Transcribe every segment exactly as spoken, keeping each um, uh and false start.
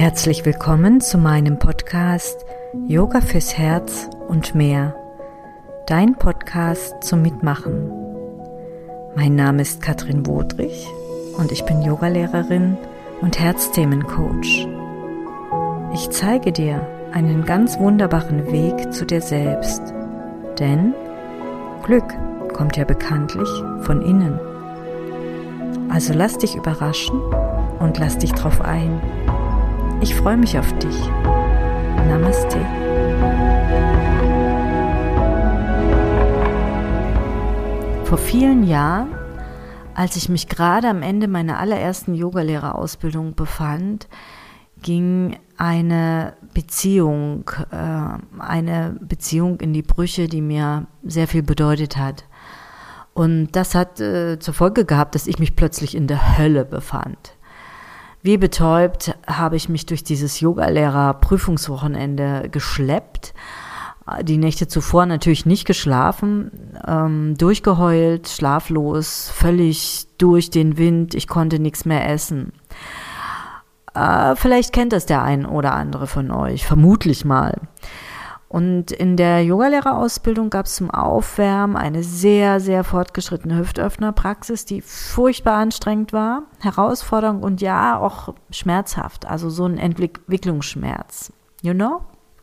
Herzlich willkommen zu meinem Podcast Yoga fürs Herz und mehr. Dein Podcast zum Mitmachen. Mein Name ist Katrin Wodrich und ich bin Yogalehrerin und Herzthemencoach. Ich zeige dir einen ganz wunderbaren Weg zu dir selbst, denn Glück kommt ja bekanntlich von innen. Also lass dich überraschen und lass dich drauf ein. Ich freue mich auf dich. Namaste. Vor vielen Jahren, als ich mich gerade am Ende meiner allerersten Yogalehrerausbildung befand, ging eine Beziehung, äh, eine Beziehung in die Brüche, die mir sehr viel bedeutet hat. Und das hat äh, zur Folge gehabt, dass ich mich plötzlich in der Hölle befand. Wie betäubt habe ich mich durch dieses Yogalehrer-Prüfungswochenende geschleppt. Die Nächte zuvor natürlich nicht geschlafen, ähm, durchgeheult, schlaflos, völlig durch den Wind. Ich konnte nichts mehr essen. Äh, vielleicht kennt das der ein oder andere von euch, vermutlich mal. Und in der Yogalehrerausbildung gab es zum Aufwärmen eine sehr, sehr fortgeschrittene Hüftöffnerpraxis, die furchtbar anstrengend war, herausfordernd und ja auch schmerzhaft, also so ein Entwicklungsschmerz, you know?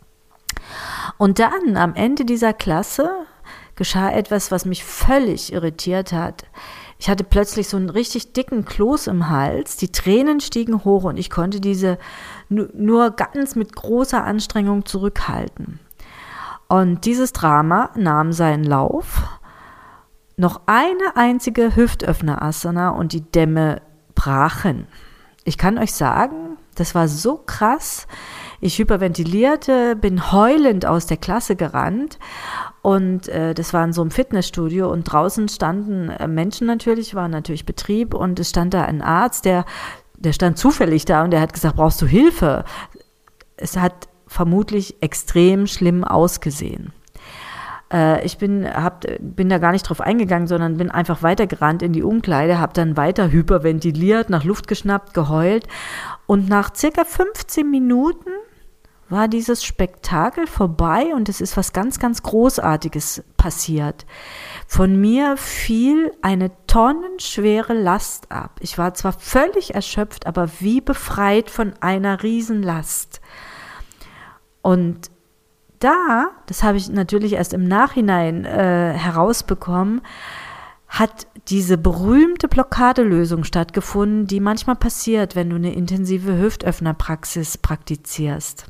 Und dann am Ende dieser Klasse geschah etwas, was mich völlig irritiert hat. Ich hatte plötzlich so einen richtig dicken Kloß im Hals, die Tränen stiegen hoch und ich konnte diese nur ganz mit großer Anstrengung zurückhalten. Und dieses Drama nahm seinen Lauf. Noch eine einzige Hüftöffner-Asana und die Dämme brachen. Ich kann euch sagen, das war so krass. Ich hyperventilierte, bin heulend aus der Klasse gerannt und äh, das war in so einem Fitnessstudio und draußen standen äh, Menschen natürlich, war natürlich Betrieb und es stand da ein Arzt, der, der stand zufällig da und der hat gesagt, brauchst du Hilfe? Es hat vermutlich extrem schlimm ausgesehen. Äh, ich bin, hab, bin da gar nicht drauf eingegangen, sondern bin einfach weitergerannt in die Umkleide, habe dann weiter hyperventiliert, nach Luft geschnappt, geheult und nach circa fünfzehn Minuten war dieses Spektakel vorbei und es ist was ganz, ganz Großartiges passiert. Von mir fiel eine tonnenschwere Last ab. Ich war zwar völlig erschöpft, aber wie befreit von einer Riesenlast. Und da, das habe ich natürlich erst im Nachhinein äh, herausbekommen, hat diese berühmte Blockadelösung stattgefunden, die manchmal passiert, wenn du eine intensive Hüftöffnerpraxis praktizierst.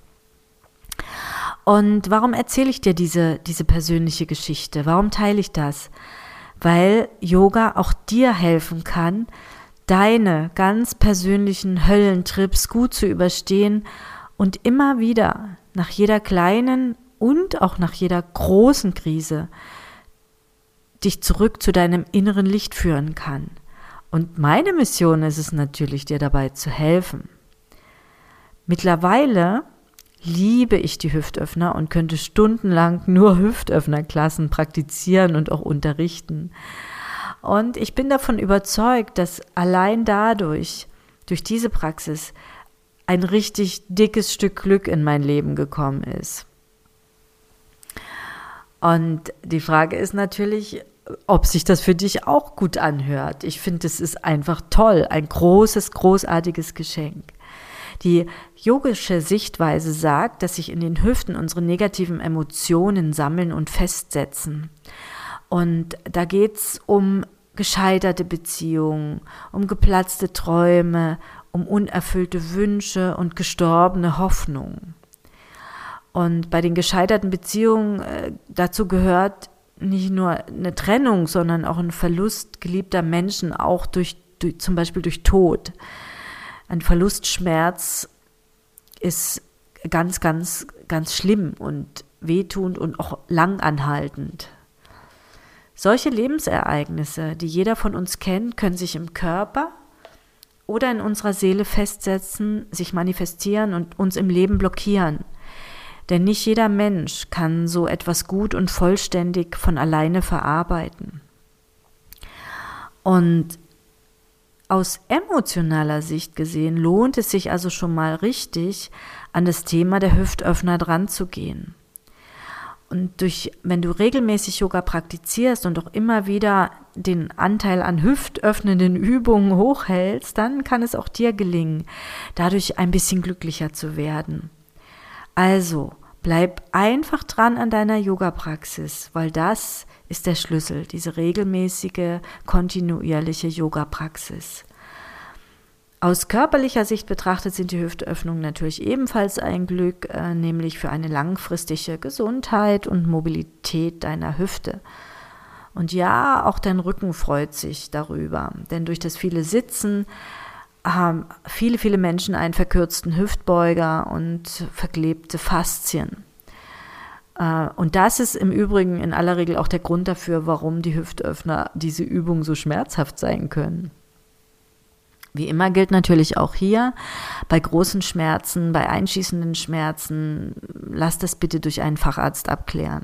Und warum erzähle ich dir diese, diese persönliche Geschichte? Warum teile ich das? Weil Yoga auch dir helfen kann, deine ganz persönlichen Höllentrips gut zu überstehen und immer wieder nach jeder kleinen und auch nach jeder großen Krise dich zurück zu deinem inneren Licht führen kann. Und meine Mission ist es natürlich, dir dabei zu helfen. Mittlerweile liebe ich die Hüftöffner und könnte stundenlang nur Hüftöffnerklassen praktizieren und auch unterrichten. Und ich bin davon überzeugt, dass allein dadurch, durch diese Praxis, ein richtig dickes Stück Glück in mein Leben gekommen ist. Und die Frage ist natürlich, ob sich das für dich auch gut anhört. Ich finde, es ist einfach toll, ein großes, großartiges Geschenk. Die yogische Sichtweise sagt, dass sich in den Hüften unsere negativen Emotionen sammeln und festsetzen. Und da geht es um gescheiterte Beziehungen, um geplatzte Träume, um unerfüllte Wünsche und gestorbene Hoffnungen. Und bei den gescheiterten Beziehungen, äh, dazu gehört nicht nur eine Trennung, sondern auch ein Verlust geliebter Menschen, auch durch, durch zum Beispiel durch Tod. Ein Verlustschmerz ist ganz, ganz, ganz schlimm und wehtun und auch langanhaltend. Solche Lebensereignisse, die jeder von uns kennt, können sich im Körper oder in unserer Seele festsetzen, sich manifestieren und uns im Leben blockieren. Denn nicht jeder Mensch kann so etwas gut und vollständig von alleine verarbeiten. Und aus emotionaler Sicht gesehen lohnt es sich also schon mal richtig, an das Thema der Hüftöffner dran zu gehen. Und durch, wenn du regelmäßig Yoga praktizierst und auch immer wieder den Anteil an hüftöffnenden Übungen hochhältst, dann kann es auch dir gelingen, dadurch ein bisschen glücklicher zu werden. Also, bleib einfach dran an deiner Yoga-Praxis, weil das ist der Schlüssel, diese regelmäßige, kontinuierliche Yoga-Praxis. Aus körperlicher Sicht betrachtet sind die Hüftöffnungen natürlich ebenfalls ein Glück, äh, nämlich für eine langfristige Gesundheit und Mobilität deiner Hüfte. Und ja, auch dein Rücken freut sich darüber, denn durch das viele Sitzen haben viele, viele Menschen einen verkürzten Hüftbeuger und verklebte Faszien. Äh, und das ist im Übrigen in aller Regel auch der Grund dafür, warum die Hüftöffner diese Übung so schmerzhaft sein können. Wie immer gilt natürlich auch hier, bei großen Schmerzen, bei einschießenden Schmerzen, lass das bitte durch einen Facharzt abklären.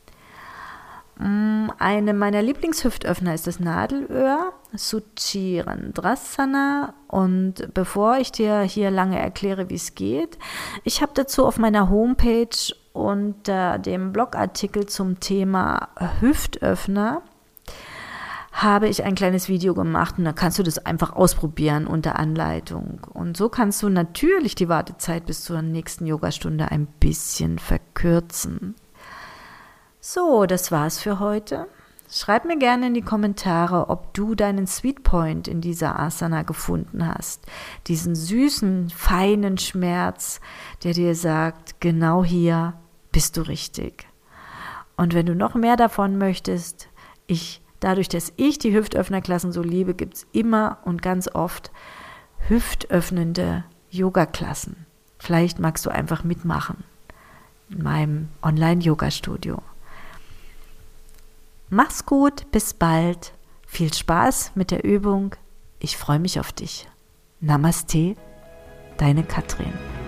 Eine meiner Lieblingshüftöffner ist das Nadelöhr, Suchirendrasana. Und bevor ich dir hier lange erkläre, wie es geht, ich habe dazu auf meiner Homepage unter dem Blogartikel zum Thema Hüftöffner habe ich ein kleines Video gemacht und da kannst du das einfach ausprobieren unter Anleitung. Und so kannst du natürlich die Wartezeit bis zur nächsten Yogastunde ein bisschen verkürzen. So, das war's für heute. Schreib mir gerne in die Kommentare, ob du deinen Sweet Point in dieser Asana gefunden hast. Diesen süßen, feinen Schmerz, der dir sagt, genau hier bist du richtig. Und wenn du noch mehr davon möchtest, ich Dadurch, dass ich die Hüftöffnerklassen so liebe, gibt es immer und ganz oft hüftöffnende Yoga-Klassen. Vielleicht magst du einfach mitmachen in meinem Online-Yoga-Studio. Mach's gut, bis bald. Viel Spaß mit der Übung. Ich freue mich auf dich. Namaste, deine Katrin.